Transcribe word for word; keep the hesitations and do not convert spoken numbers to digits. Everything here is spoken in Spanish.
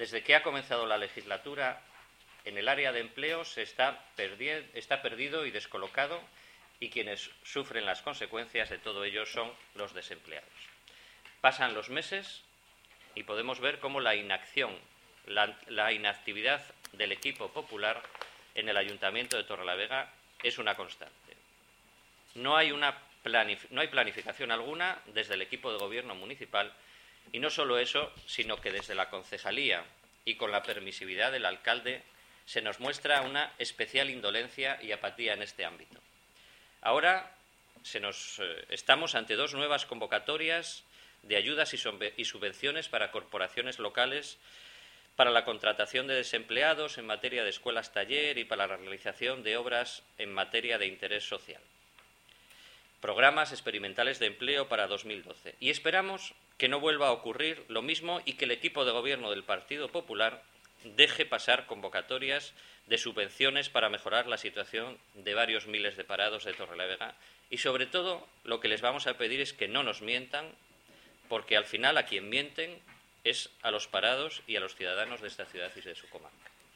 Desde que ha comenzado la legislatura, en el área de empleo se está, perdi- está perdido y descolocado, y quienes sufren las consecuencias de todo ello son los desempleados. Pasan los meses y podemos ver cómo la inacción, la, la inactividad del equipo popular en el Ayuntamiento de Torrelavega es una constante. No hay, una planif- no hay planificación alguna desde el equipo de gobierno municipal, y no solo eso, sino que desde la concejalía y con la permisividad del alcalde se nos muestra una especial indolencia y apatía en este ámbito. Ahora se nos, eh, estamos ante dos nuevas convocatorias de ayudas y, y subvenciones para corporaciones locales para la contratación de desempleados en materia de escuelas taller y para la realización de obras en materia de interés social. Programas experimentales de empleo para dos mil doce. Y esperamos que no vuelva a ocurrir lo mismo y que el equipo de gobierno del Partido Popular deje pasar convocatorias de subvenciones para mejorar la situación de varios miles de parados de Torrelavega. Y, sobre todo, lo que les vamos a pedir es que no nos mientan, porque al final a quien mienten es a los parados y a los ciudadanos de esta ciudad y de su comarca.